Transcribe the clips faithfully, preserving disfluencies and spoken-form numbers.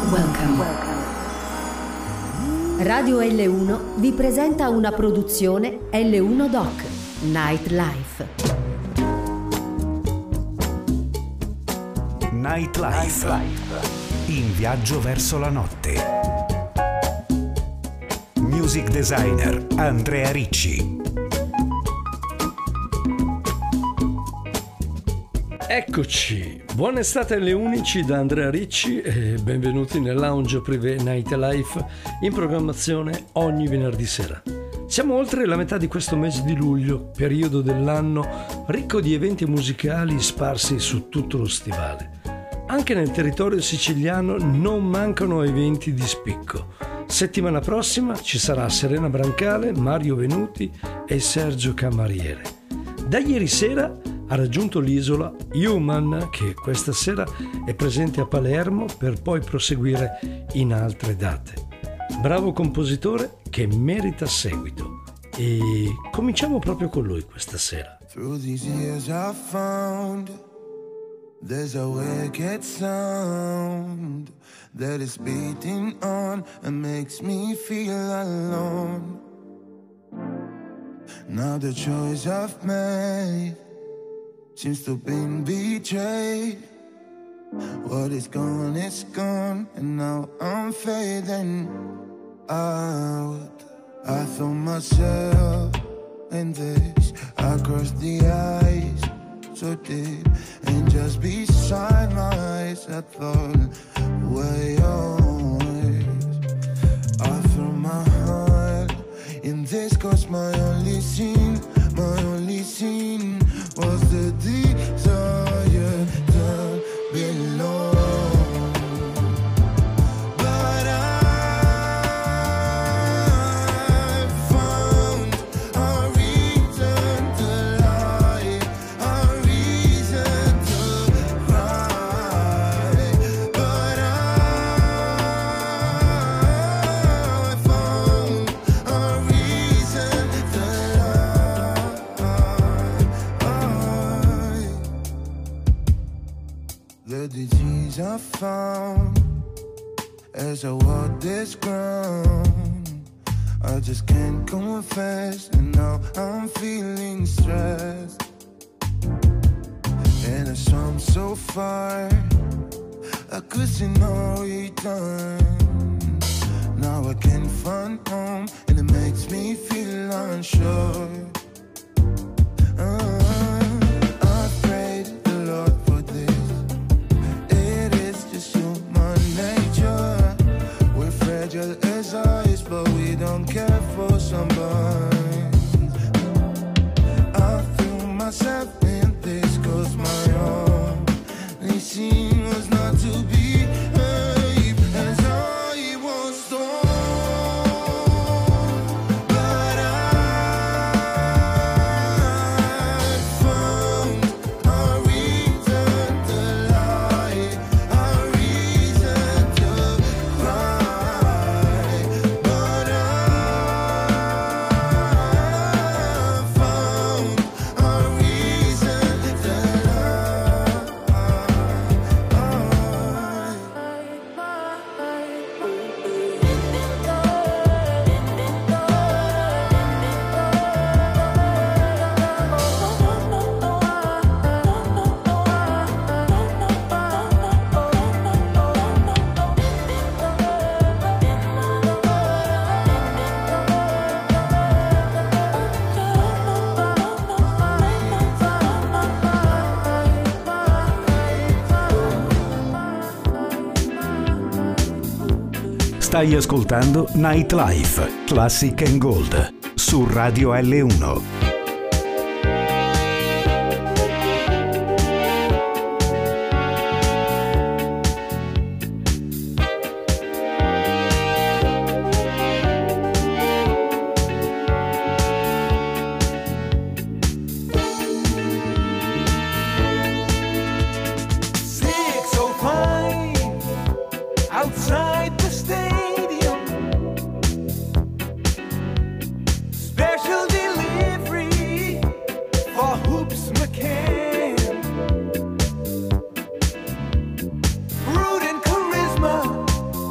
Welcome. Radio L uno vi presenta una produzione L uno Doc Nightlife. Nightlife. In viaggio verso la notte. Music designer Andrea Ricci. Eccoci, buona estate alle unici da Andrea Ricci e benvenuti nel lounge privé Nightlife in programmazione ogni venerdì sera. Siamo oltre la metà di questo mese di luglio, periodo dell'anno ricco di eventi musicali sparsi su tutto lo stivale. Anche nel territorio siciliano non mancano eventi di spicco. Settimana prossima ci sarà Serena Brancale, Mario Venuti e Sergio Camariere. Da ieri sera ha raggiunto l'isola Human, che questa sera è presente a Palermo per poi proseguire in altre date. Bravo compositore che merita seguito. E cominciamo proprio con lui questa sera. Through these years I found there's a wicked sound that is beating on and makes me feel alone. Now the choice I've made seems to have been betrayed. What is gone is gone, and now I'm fading out. I throw myself in this, I crossed the eyes so deep, and just beside my eyes I thought were yours. I throw my heart in this, cause my only sin, my only sin was the desire to belong. But I found a reason to lie, a reason to cry. But I found a reason to lie. The disease I found as I walk this ground, I just can't confess, and now I'm feeling stressed. And I swam so far, I could see no return. Now I can't find home, and it makes me feel unsure. Uh, I've prayed the Lord for this. It is just human nature. We're fragile as ice, but we don't care for somebody. I threw myself in this, cause my only sin was not to be heard as I was told. But I found a reason to lie, a reason to cry. But I found a reason to Stai ascoltando Nightlife, Classic and Gold, su Radio L uno. six oh five outside the stadium. Special delivery for Hoops McCann. Rude and charisma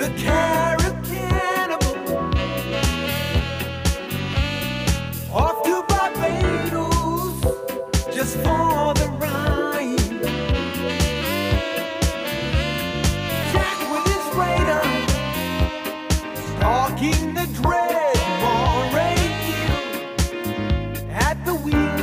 the carrot cannibal, off to Barbados just for the ride. Jack with his radar, stalking the dread moray at the wheel.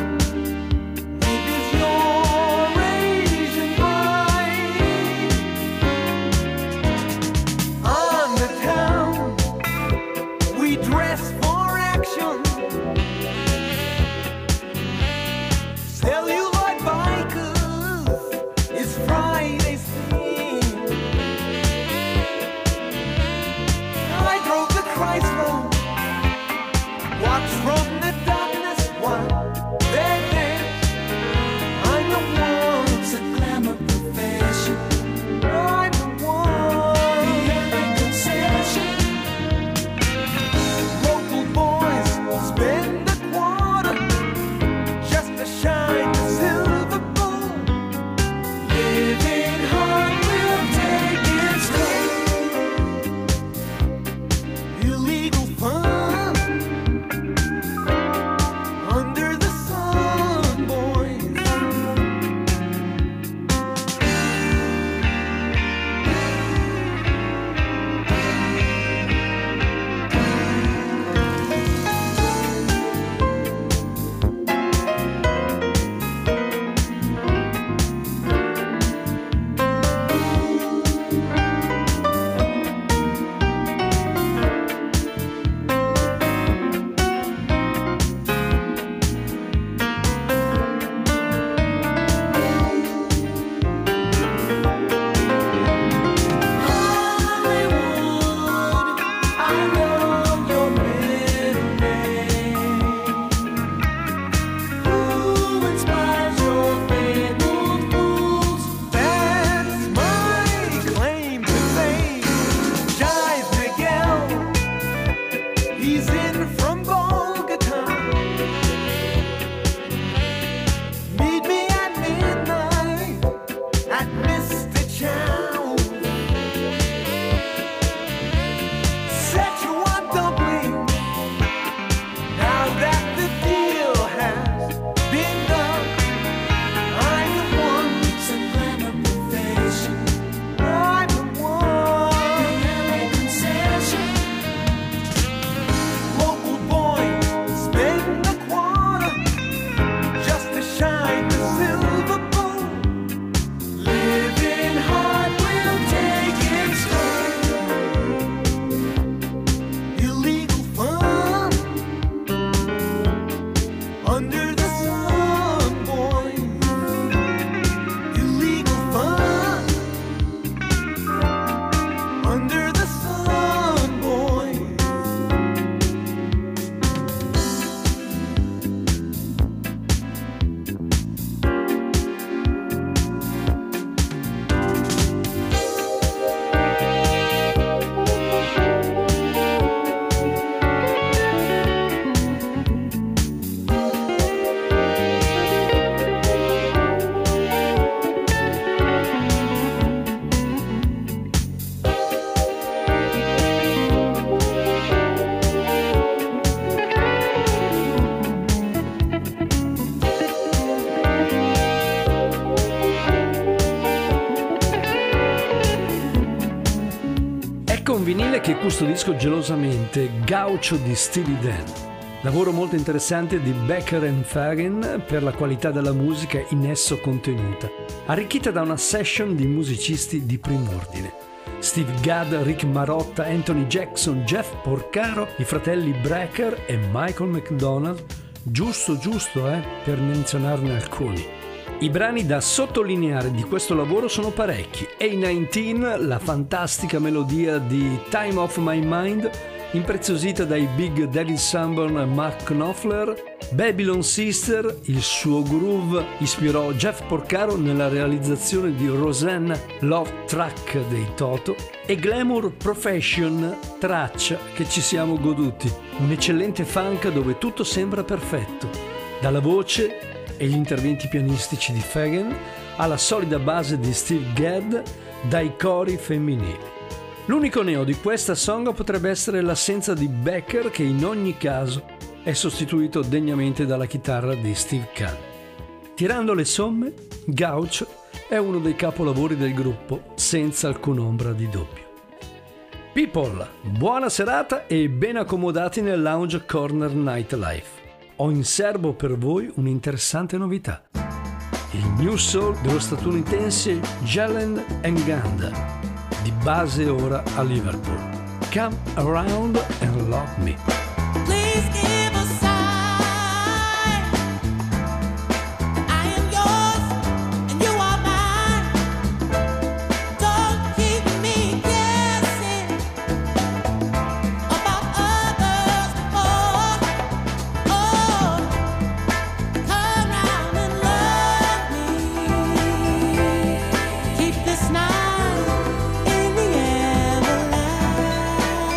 Che custodisco gelosamente, Gaucho di Steely Dan, lavoro molto interessante di Becker and Fagen per la qualità della musica in esso contenuta, arricchita da una session di musicisti di prim'ordine: Steve Gadd, Rick Marotta, Anthony Jackson, Jeff Porcaro, i fratelli Brecker e Michael McDonald, giusto giusto eh, per menzionarne alcuni. I brani da sottolineare di questo lavoro sono parecchi: A diciannove, la fantastica melodia di Time of My Mind, impreziosita dai Big David Sanborn e Mark Knopfler, Babylon Sister, il suo groove ispirò Jeff Porcaro nella realizzazione di Rosanna Love Track dei Toto, e Glamour Profession, traccia che ci siamo goduti, un eccellente funk dove tutto sembra perfetto, dalla voce e gli interventi pianistici di Fagen alla solida base di Steve Gadd, dai cori femminili. L'unico neo di questa song potrebbe essere l'assenza di Becker, che in ogni caso è sostituito degnamente dalla chitarra di Steve Kahn. Tirando le somme, Gaucho è uno dei capolavori del gruppo senza alcun'ombra di dubbio. People, buona serata e ben accomodati nel Lounge Corner Nightlife. Ho in serbo per voi un'interessante novità. Il new soul dello statunitense Jalen Nganda, di base ora a Liverpool. Come Around and Love Me. Please give a sign. I am yours and you are mine. Don't keep me guessing about others. Oh, oh, come round and love me. Keep this night in the everlasting.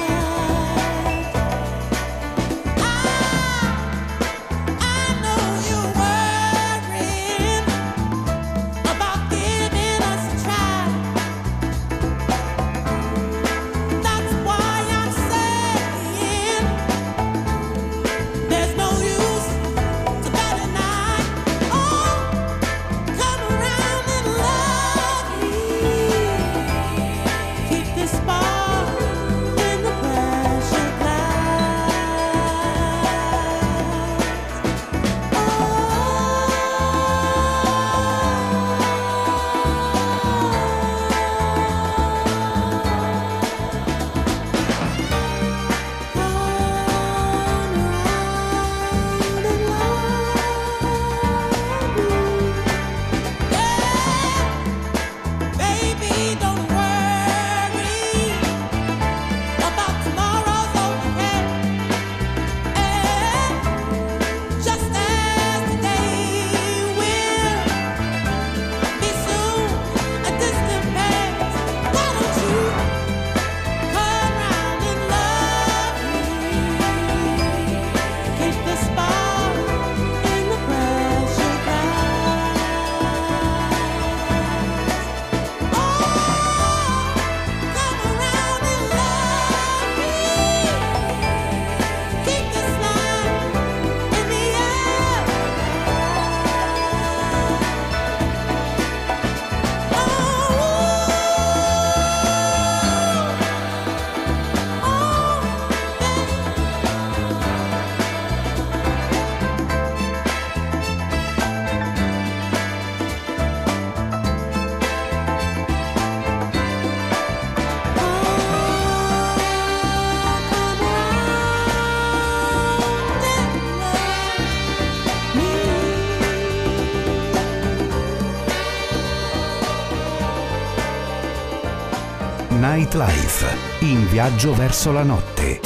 Nightlife, in viaggio verso la notte.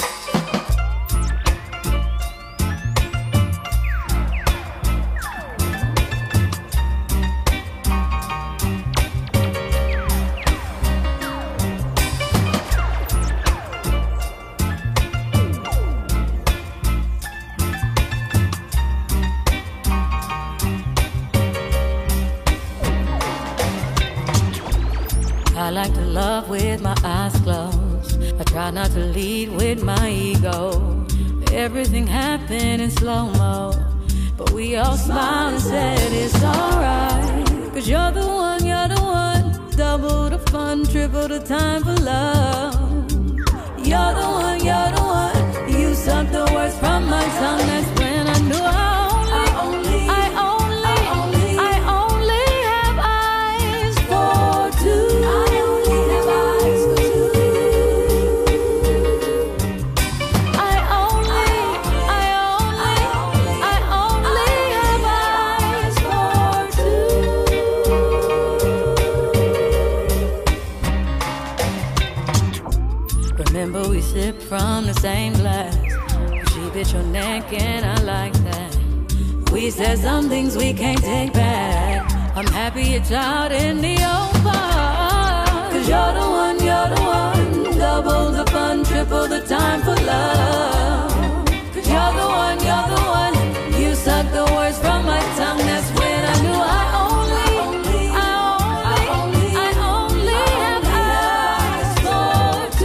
I like to love with my eyes closed. I try not to lead with my ego. Everything happened in slow-mo, but we all smiled and said it's alright. Cause you're the one, you're the one. Double the fun, triple the time for love. You're the one, you're the one. You suck the words from my tongue. That's when I knew I only, I only, I only, I only have eyes for two. I only have eyes for two. I only, I only, I only have eyes for two. Remember we sipped from the same glass. She bit your neck and I like that. We said some things we can't take back. I'm happy it's out in the open. Cause you're the one, you're the one. Double the fun, triple the time for love. Cause you're the one, you're the one. You suck the words from my tongue. That's when I knew I only, I only, I only have eyes for two.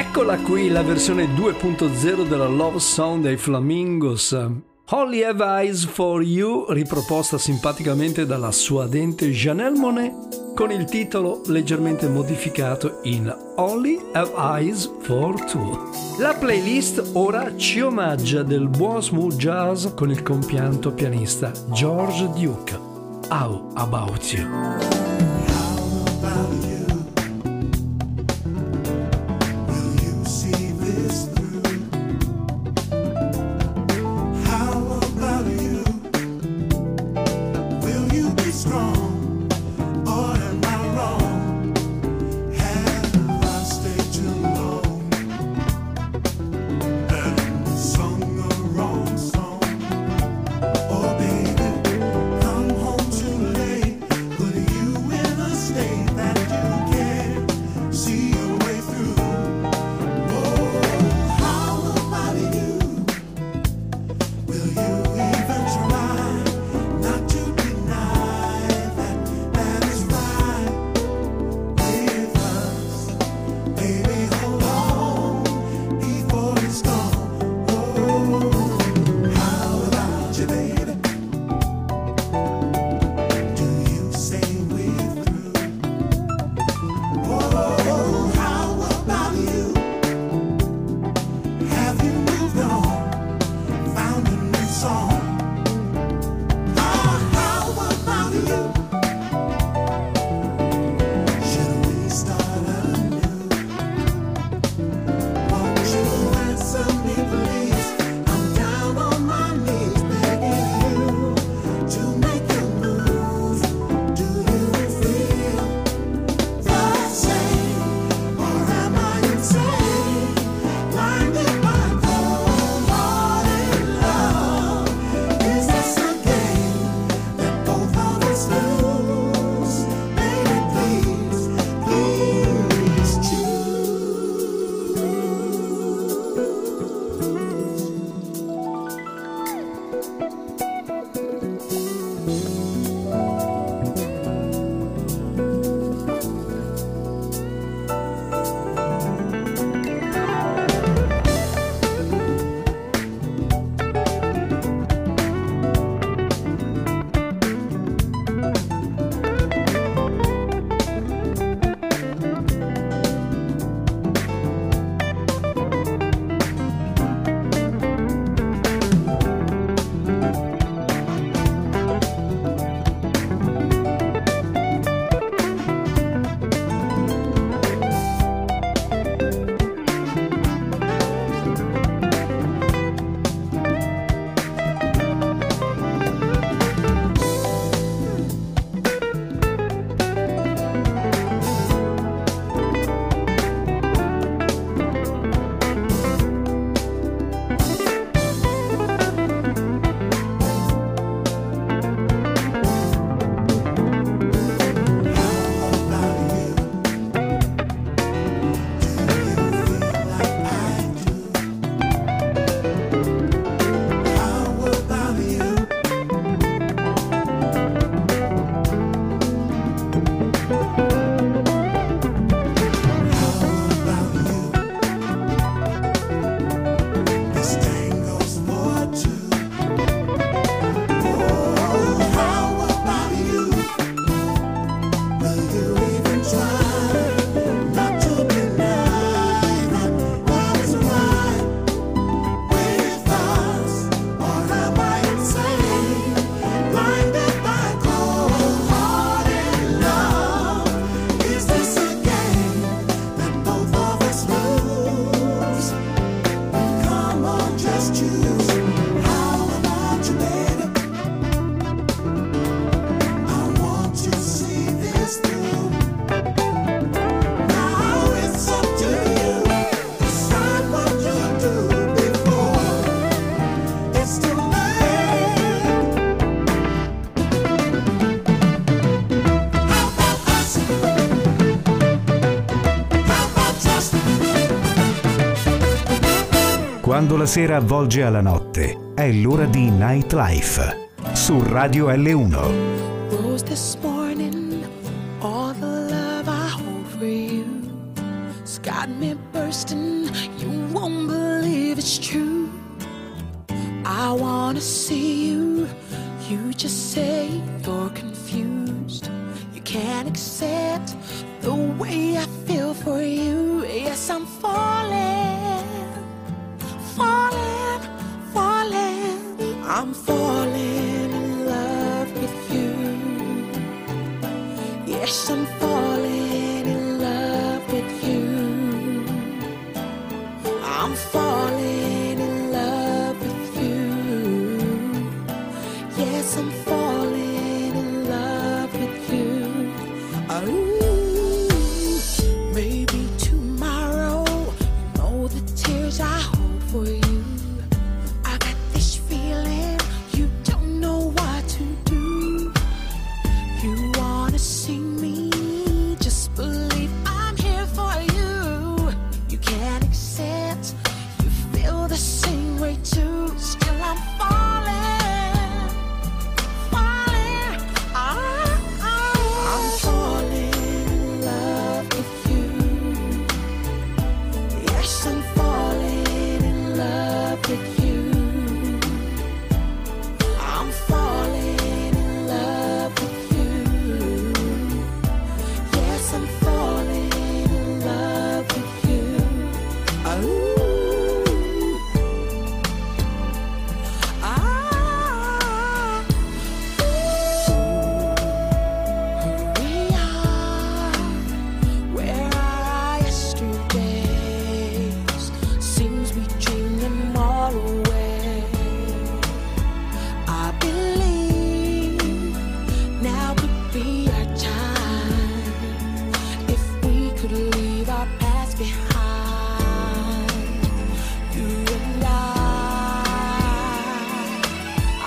Eccola qui la versione due punto zero della Love Song dei Flamingos. Only Have Eyes for You, riproposta simpaticamente dalla suadente Janelle Monáe con il titolo leggermente modificato in Only Have Eyes for Two. La playlist ora ci omaggia del buon smooth jazz con il compianto pianista George Duke. How About You? Quando la sera avvolge alla notte, è l'ora di Nightlife su Radio L uno. Rose this morning, all the love I hold for you. It's got me bursting. You won't believe it's true. I wanna see you. You just say you're confused. You can't accept the way I feel for you. Yes, I'm falling, falling, falling. I'm falling in love with you. Yes, I'm falling in love with you. I'm falling in love with you. Yes, I'm falling in love with you. Ooh, maybe tomorrow, you know the tears I hold for you. I got this feeling you don't know what to do. You wanna see me, just believe I'm here for you. You can't accept, you feel the same way too. Still I'm falling, falling, ah, ah. I'm falling in love with you. Yes, I'm falling in love with you. I'm falling in love with you. Yes, I'm falling in love with you. Ooh. Ah. Ooh. We are where our yesterdays seems we dreamed them all away. I believe now could be our time if we could leave our past behind. You and I, I,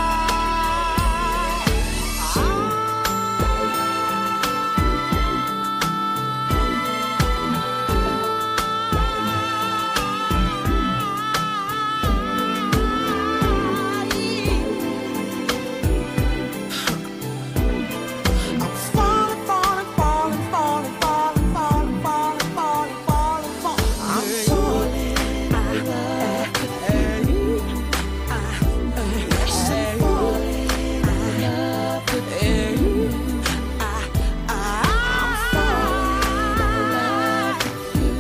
I'm falling, falling, falling, falling, falling, falling, falling, falling, falling, falling. I'm falling in love with you. Yes, I'm falling in love with you. I'm falling in love with you.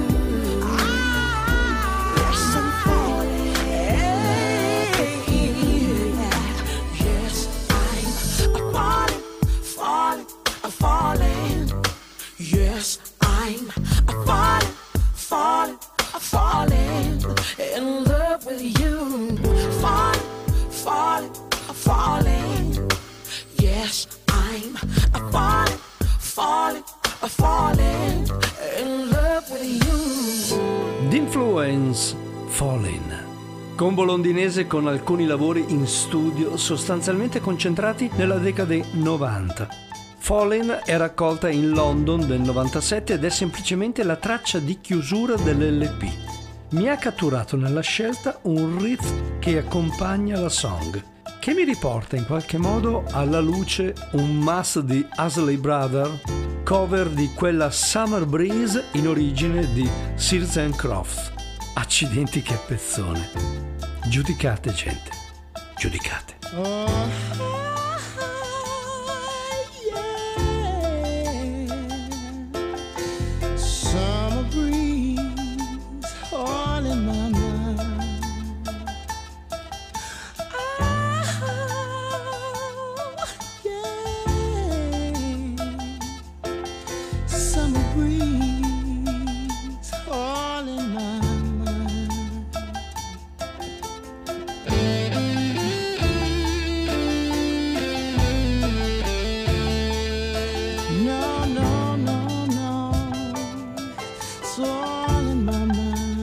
Yes, I'm falling in love with you. Yes, I'm falling, falling, I'm falling. Yes, I'm falling, falling, I'm falling in love with you. Falling, falling, I'm falling. Yes, I'm falling, falling, I'm falling in love with you. D'Influence, Falling. Combo londinese con alcuni lavori in studio sostanzialmente concentrati nella decade novanta. Falling è raccolta in London del novantasette ed è semplicemente la traccia di chiusura dell'L P. Mi ha catturato nella scelta un riff che accompagna la song, che mi riporta in qualche modo alla luce un must di Isley Brothers, cover di quella Summer Breeze in origine di Sears and Crofts. Accidenti che pezzone. Giudicate, gente, giudicate. Summer breeze all in my mind. Oh, yeah. Summer breeze all in my mind. No, no, no, no. It's all in my mind.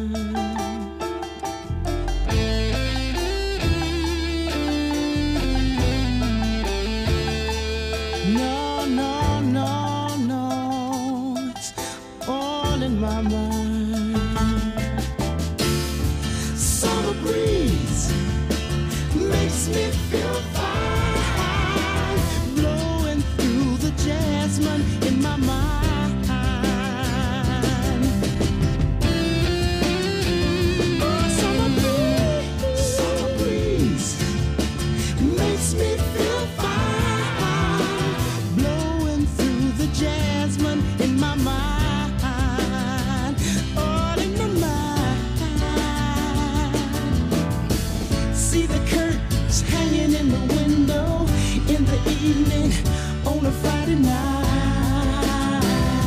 No, no, no, no. It's all in my mind. Summer breeze makes me feel fine, blowing through the jasmine in my mind. evening on a Friday night.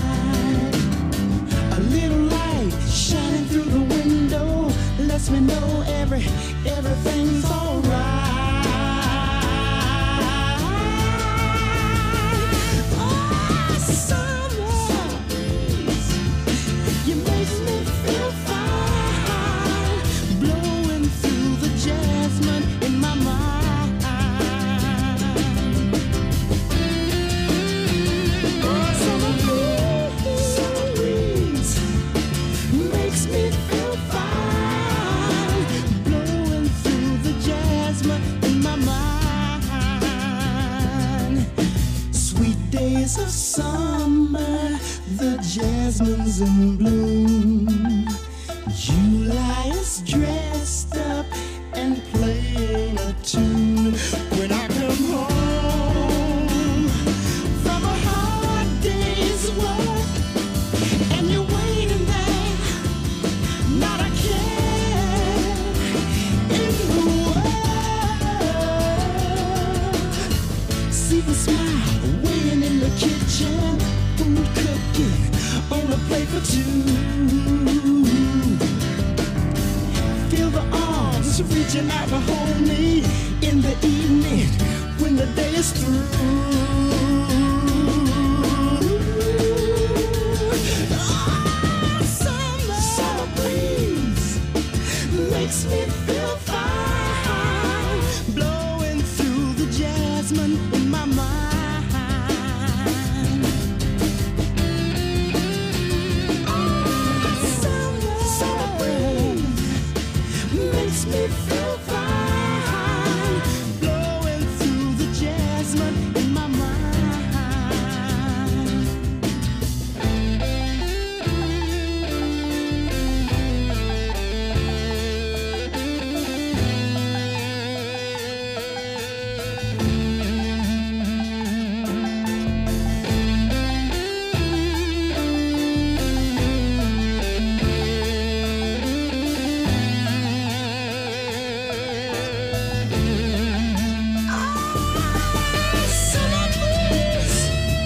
A little light shining through the window lets me know every everything's alright. Oh, summer, you make me feel fine, blowing through the jasmine in my mind. Oh, summer breeze, summer breeze makes me feel fine, blowing through the jasmine in my mind. Sweet days of summer, the jasmine's in bloom. July is dressed up and playing a tune. When I come home from a hard day's work and you're waiting there, not a care in the world. See the smile waiting in the kitchen, food cooking on a plate for two. Feel the arms reaching out to hold me in the evening when the day is through. Ah, summer, summer breeze makes me feel fine, blowing through the jasmine in my mind. Ah, summer, summer breeze makes me feel fine, blowing through the jasmine in my mind. Summer breeze.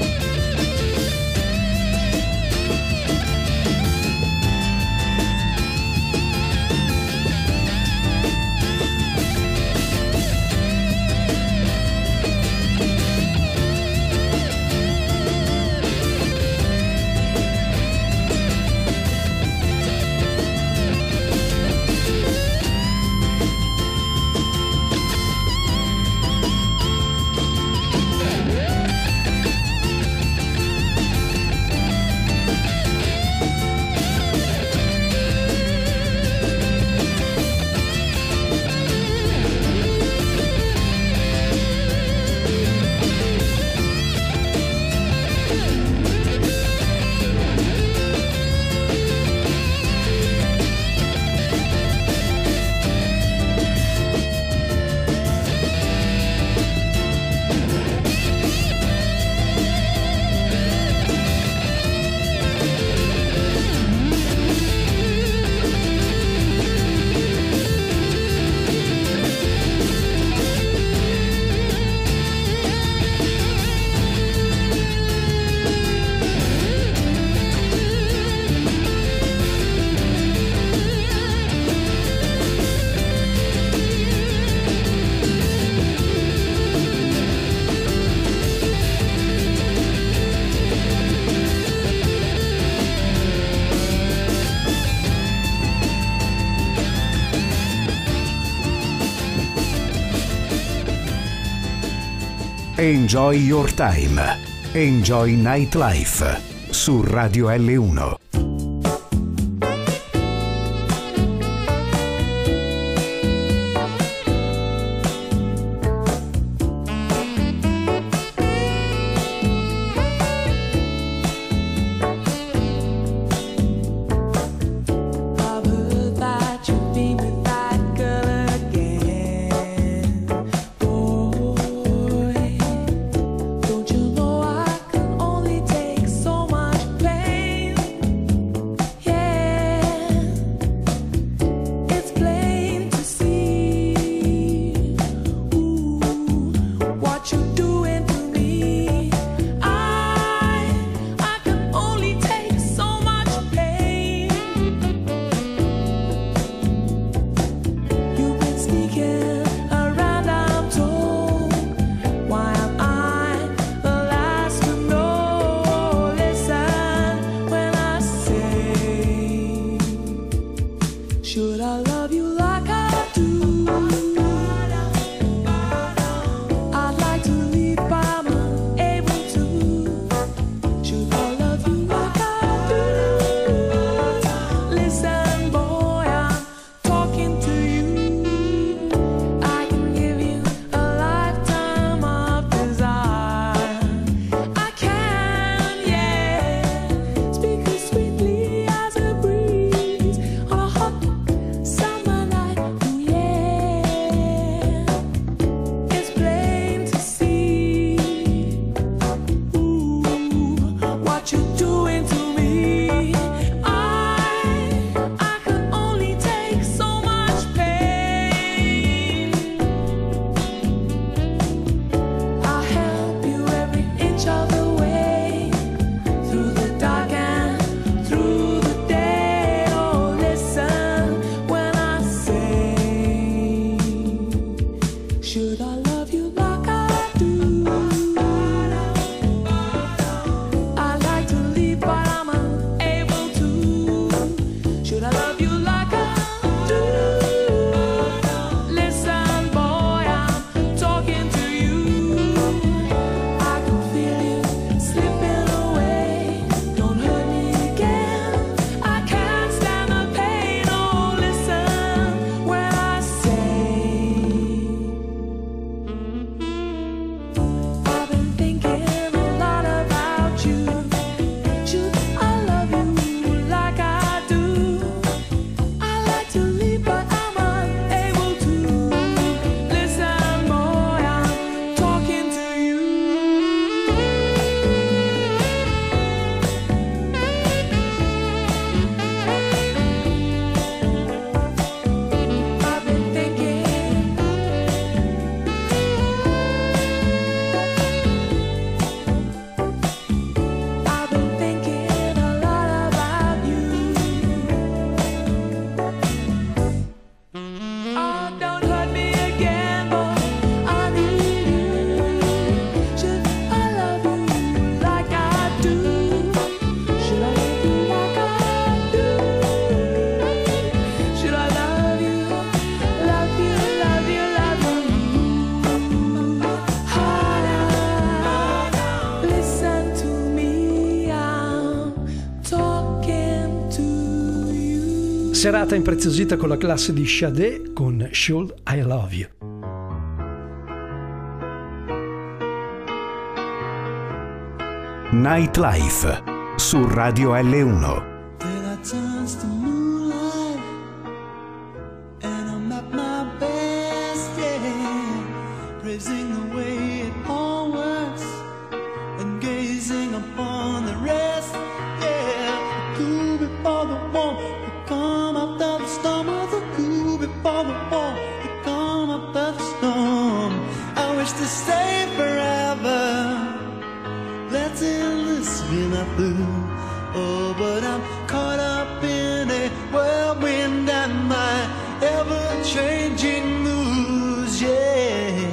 Enjoy your time. Enjoy Nightlife su Radio L uno. I've heard that you've been with that girl again. Boy, don't you know I can only take so much pain? Should I love you like I do? I'd like to leave, but I'm unable to. Should I love you like I do? Listen, boy, I'm talking to you. I can give you a lifetime of desire. I can, yeah. Speak as sweetly as a breeze on a hot summer night. Ooh, yeah. It's plain to see, ooh, what you're doing to me. I, I could only take so much pain. I'll help you every inch of the way, through the dark and through the day. Oh, listen when I say, should I love you like I do? I like to leave, but I'm unable to. Should I love you like I do? Listen, boy, I'm talking to you. I can feel you slipping away. Don't hurt me again. I can't stand the pain. Oh, listen when I say, I've been thinking a lot about you. Should I love you like I do? I like to leave, but I'm unable to. Listen, boy, I'm talking to you. I've been thinking, I've been thinking a lot about you. Oh, don't hurt me again, boy, I need you. Should I love you like I do? Should I love you like I do? Should I love you, love you, love you, love you? Harder, listen to me, I'm talking to you. Serata impreziosita con la classe di Sade con Should I Love You. Nightlife su Radio L uno. Then I turns to moonlight and I'm at my best, yeah, praising the way it all works and gazing upon the rest, yeah. The cool before the warm, the calm after the storm, oh, the cool before the warm, the calm after the storm. I wish to stay forever, letting this be my blue. Oh, but I'm caught up in a whirlwind and my ever-changing moods, yeah.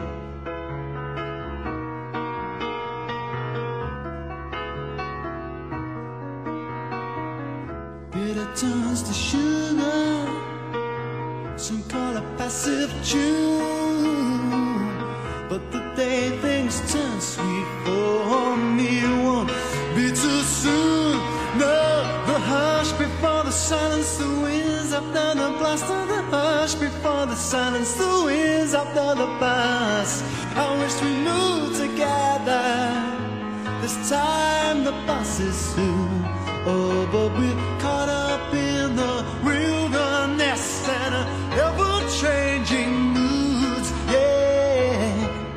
Bitter turns to sugar, some call it passive tune. But the day things turn sweet for me won't be too soon. No, the hush before the silence, the winds after the blast of the hush before the silence, the winds after the blast. I wish we moved together. This time the bus is soon. Oh, but we're caught up in the wilderness and ever-changing moods, yeah.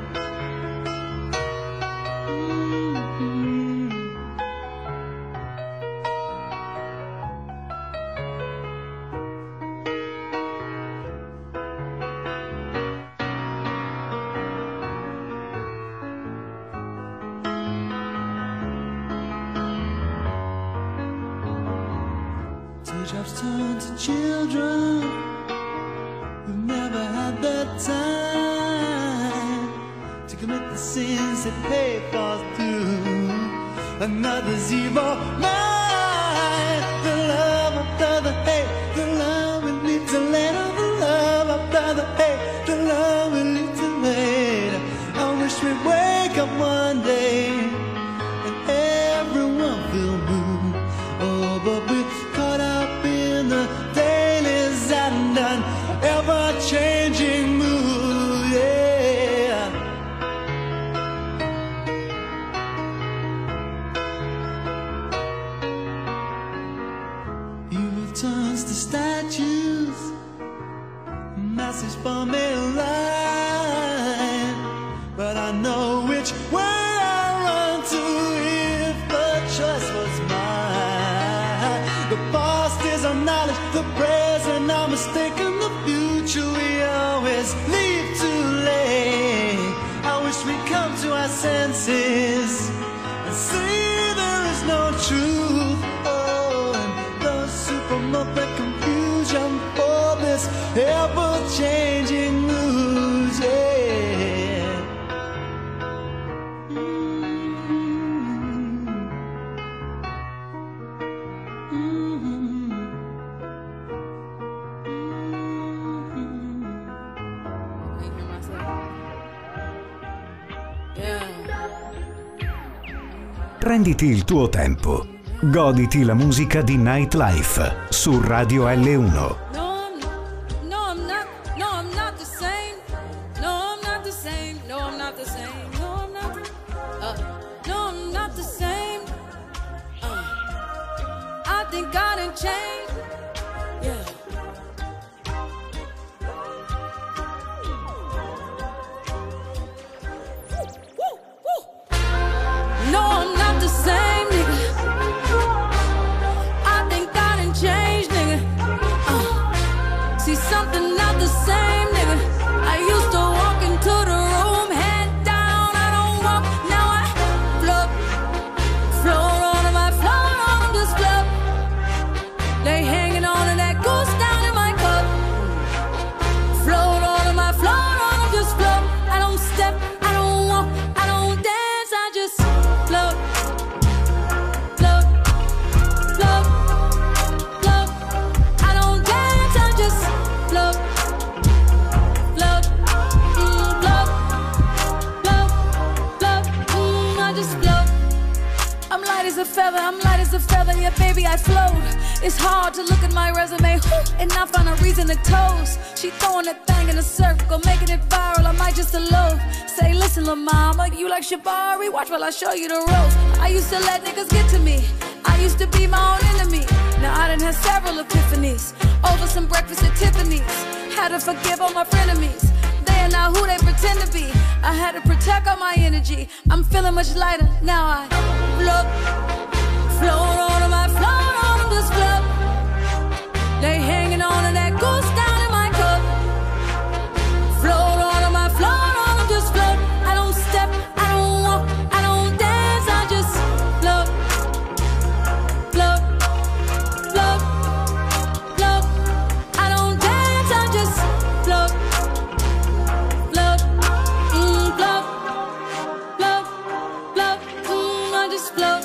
Teardrops turn to children who've never had the time to commit the sins they pay for through another's evil mind. The love after the hate, the love and Evil turns to statues, message from a line. But I know which way I run to if the choice was mine. The past is our knowledge, the present our mistaken, the future we always leave too late. I wish we'd come to our senses and see there is no truth. Oh, and the supermode the confusion for this ever-changing news, yeah. Prenditi il tuo tempo. Goditi la musica di Nightlife su Radio L uno. I'm light as a feather, yeah baby I float. It's hard to look at my resume whew, and not find a reason to toast. She throwing that thing in a circle, making it viral, I might just elope. Say listen lil' mama, you like Shabari, watch while I show you the ropes. I used to let niggas get to me, I used to be my own enemy. Now I done had several epiphanies, over some breakfast at Tiffany's. Had to forgive all my frenemies, they are not who they pretend to be. I had to protect all my energy, I'm feeling much lighter, now I float. Float on them, I float on them, just float. They hanging on to that goose down in my cup. Float on them, I float on them, just float. I don't step, I don't walk, I don't dance, I just float. Float, float, float. I don't dance, I just float. Float, mm, float, float, float, mm, I just float.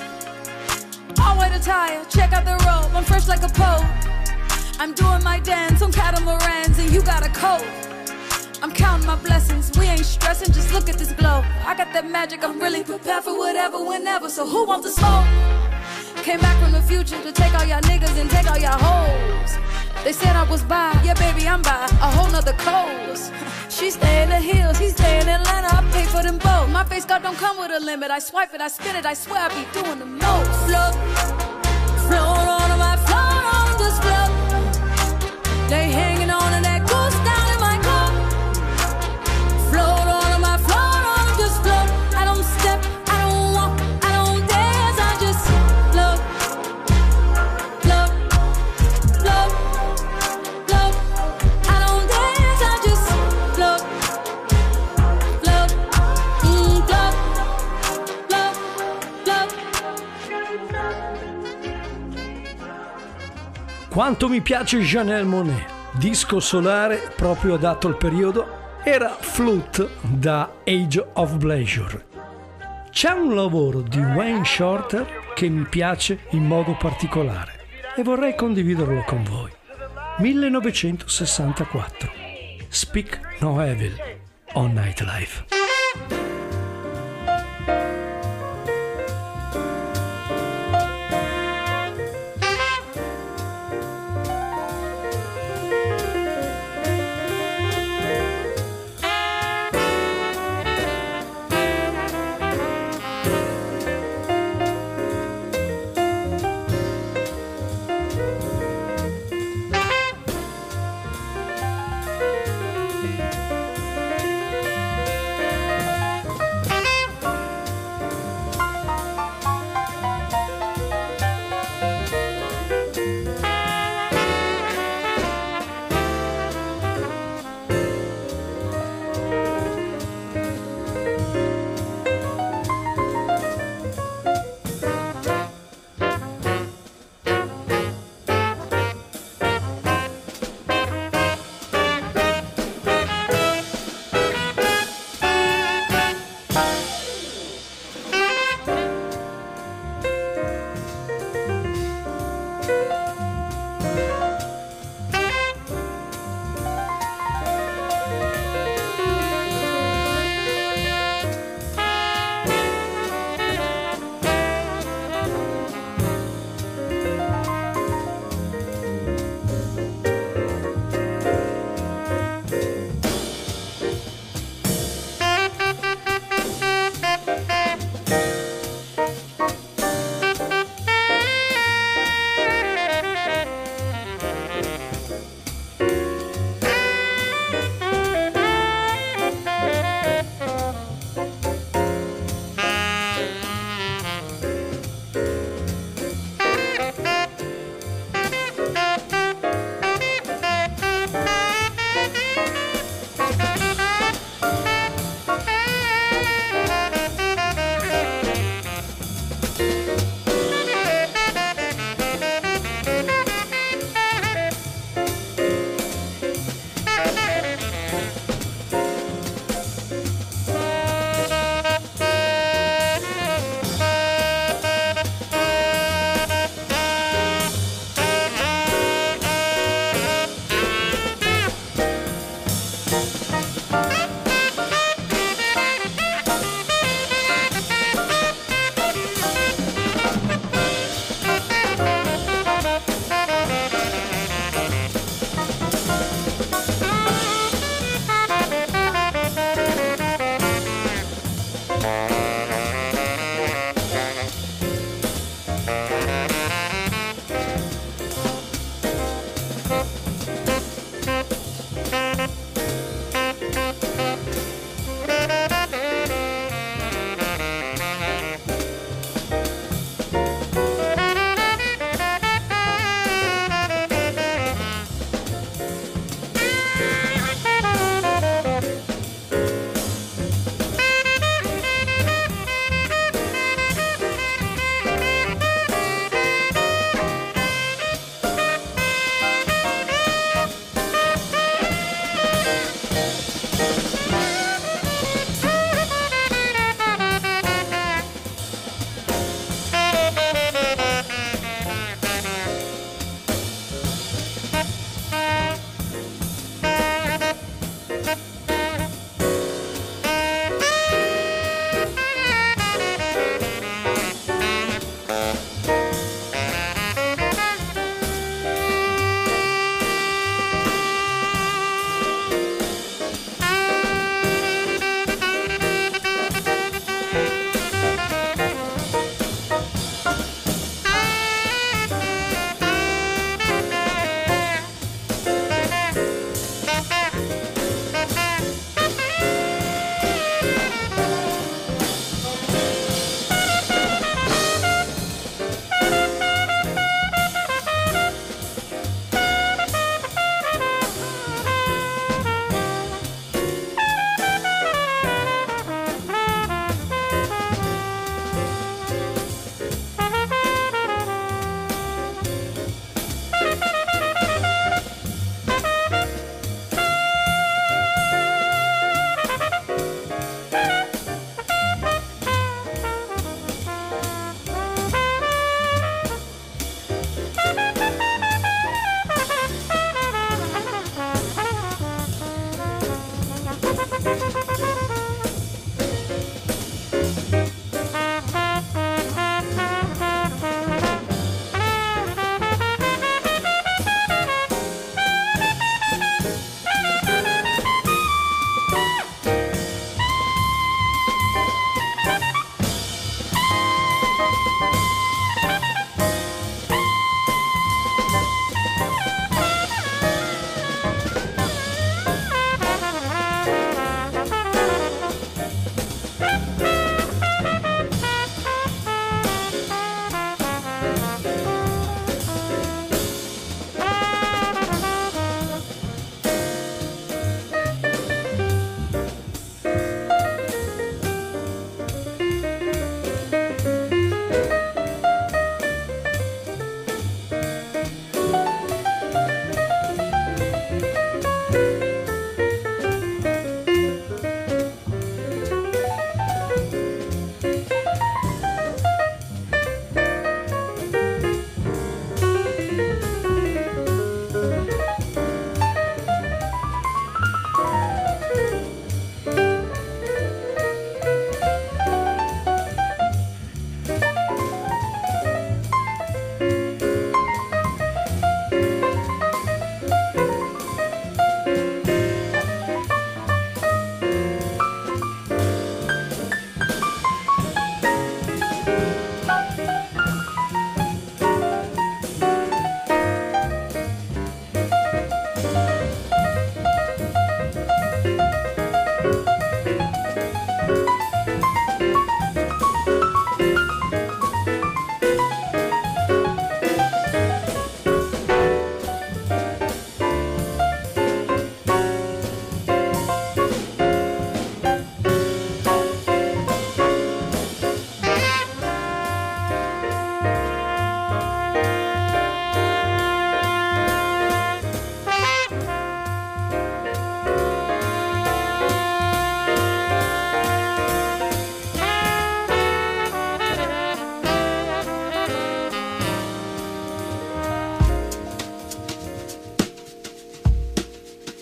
Attire, check out the robe, I'm fresh like a pope. I'm doing my dance on catamarans and you got a coat. I'm counting my blessings, we ain't stressing, just look at this glow. I got that magic, I'm really prepared for whatever, whenever, so who wants to smoke? Came back from the future to take all y'all niggas and take all y'all hoes. They said I was by, yeah baby I'm by a whole nother coast. She stay in the hills, he stay in Atlanta, I pay for them both. My face card don't come with a limit, I swipe it, I spin it, I swear I be doing the most. Float, float on them, I float on them, just float. They hanging on to that goose down in my cup. Float on them, I float on them, just float. I don't step, I don't walk, I don't dance, I just float. Float, float, float. I don't dance, I just float. Float, mm, float, float, float. Quanto mi piace Janelle Monáe, disco solare proprio adatto al periodo, era Flute da Age of Pleasure. C'è un lavoro di Wayne Shorter che mi piace in modo particolare e vorrei condividerlo con voi. millenovecentosessantaquattro, Speak No Evil on Nightlife.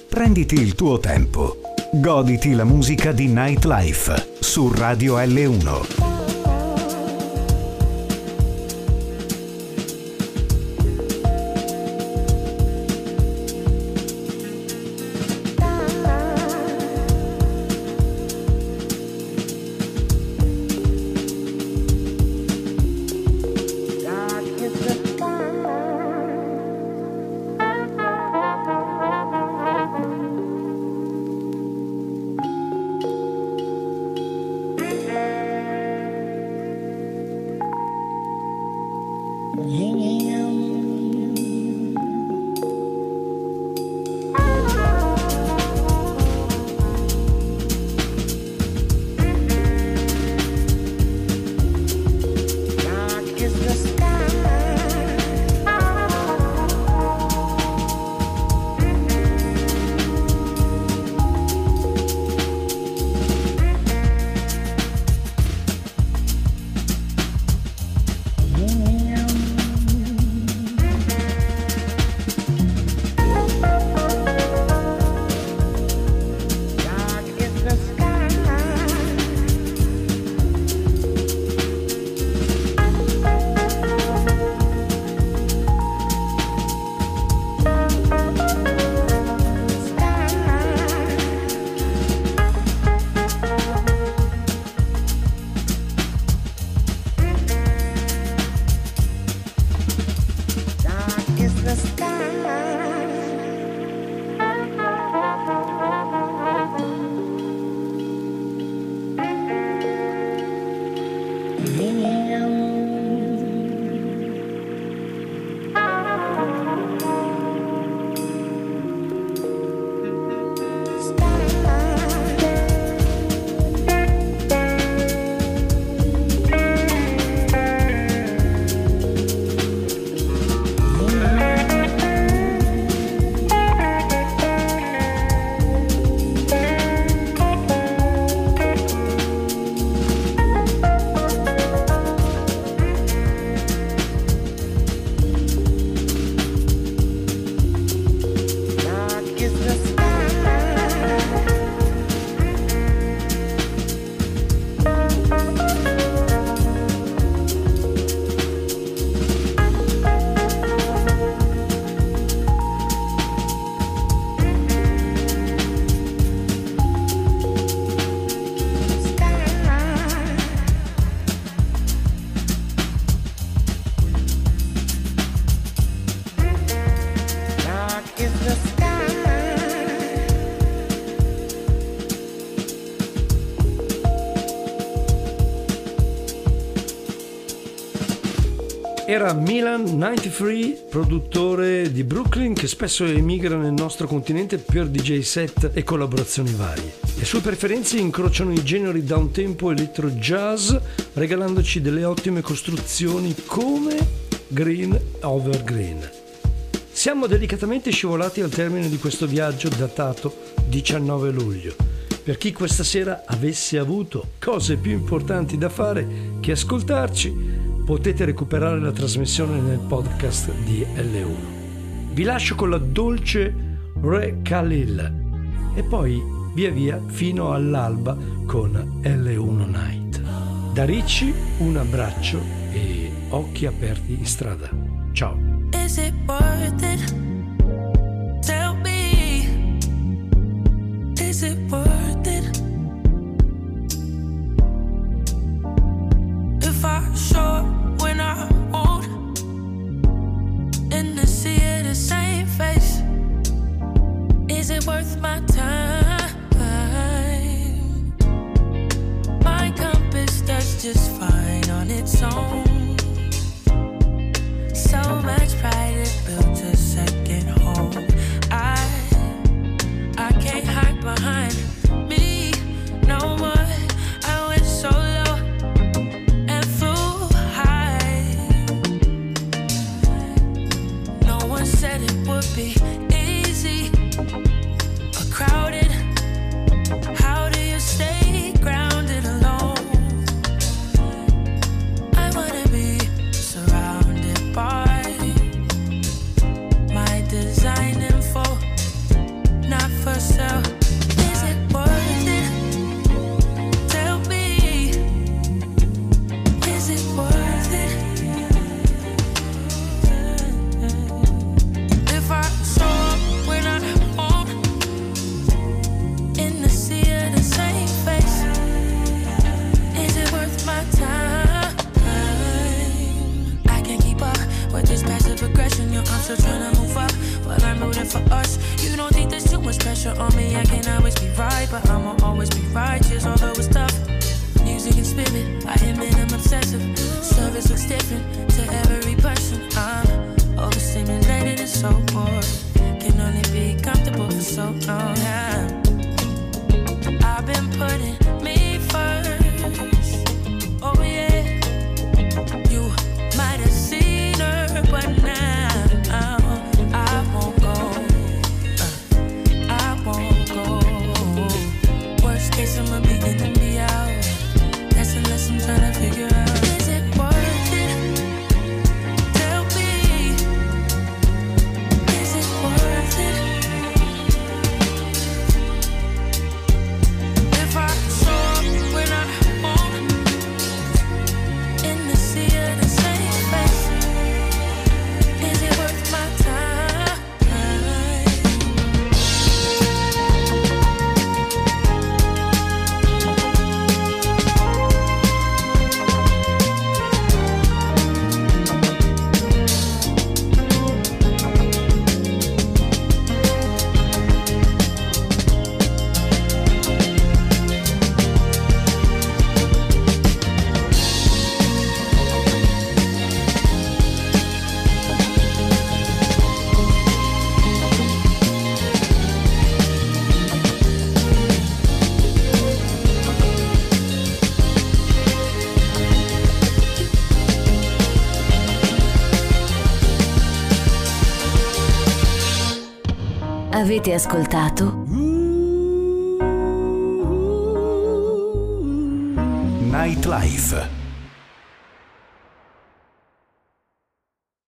Prenditi il tuo tempo. Goditi la musica di Nightlife su Radio L uno. Era Milan novantatré, produttore di Brooklyn che spesso emigra nel nostro continente per D J set e collaborazioni varie. Le sue preferenze incrociano i generi downtempo e electro jazz, regalandoci delle ottime costruzioni come Green Over Green. Siamo delicatamente scivolati al termine di questo viaggio datato diciannove luglio. Per chi questa sera avesse avuto cose più importanti da fare che ascoltarci, potete recuperare la trasmissione nel podcast di L uno. Vi lascio con la dolce Re Khalil e poi via via fino all'alba con L uno Night. Da Ricci un abbraccio e occhi aperti in strada. Ciao. Is it worth it? Tell me. Is it worth it? If I show up when I won't, and to see it the same face, is it worth my time? My compass does just fine on its own. So much pride it built a second home. I I can't hide behind me no more. I went so low and flew high. No one said it would be easy or crowded. How do you stay grounded alone? I wanna be surrounded by my design info, not for pressure on me, I can't always be right, but I'ma always be righteous, although it's tough. Music and spirit, I admit I'm obsessive. Service looks different to every person. I'm overstimulated and so bored. Can only be comfortable for so long. Yeah. I've been putting me first. Oh yeah. You might have seen her, but now I won't go. Uh, I won't go. Worst case, I'ma be in and be out. That's a lesson I'm trying to figure out. Is it worth it? Tell me. Is it worth it? If I show up when I want, in the sea of the same face, is it worth my time? Avete ascoltato Nightlife.